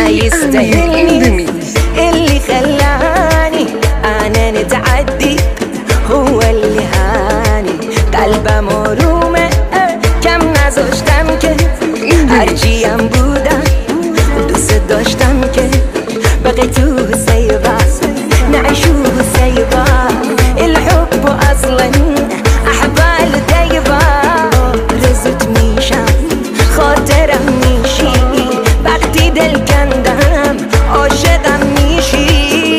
يستاهلني اللي خلاني انا نتعدي هو اللي هاني قلبم آرومه کم نذاشتم که هرچیم بودم دوست داشتم که بقيت سايبة نعيش سايبة الحب اصلا احبال دايبة رزت میشم خاطرم میشی وقتی دل کندم عاشقم میشی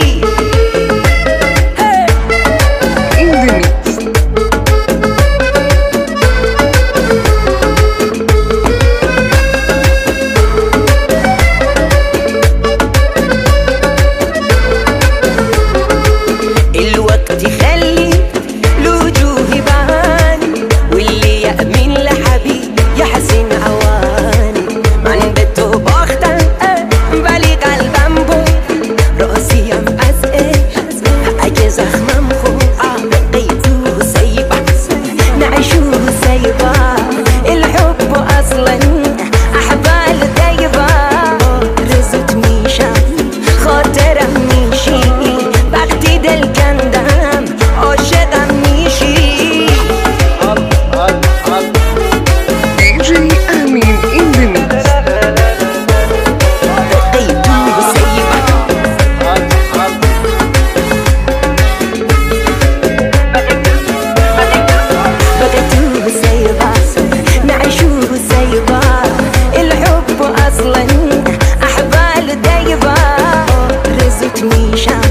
الوقت يخلي الوجوه باني واللي يأمن لحبيب يحسن عواني من بتو باختم ولی قلبم بود راسیم از عشق اگه زخمم خوب بقيتو سايبة نعيشو سايبة الحب اصلا احبال دايبة رزت میشم خاطرم میشی وقتی دل کندم عاشقم میشی DJ Amin in the mix. بقيتو سايبة بقيتو سايبة نعيشو سايبة الحب اصلا احبال دايبة رزت میشم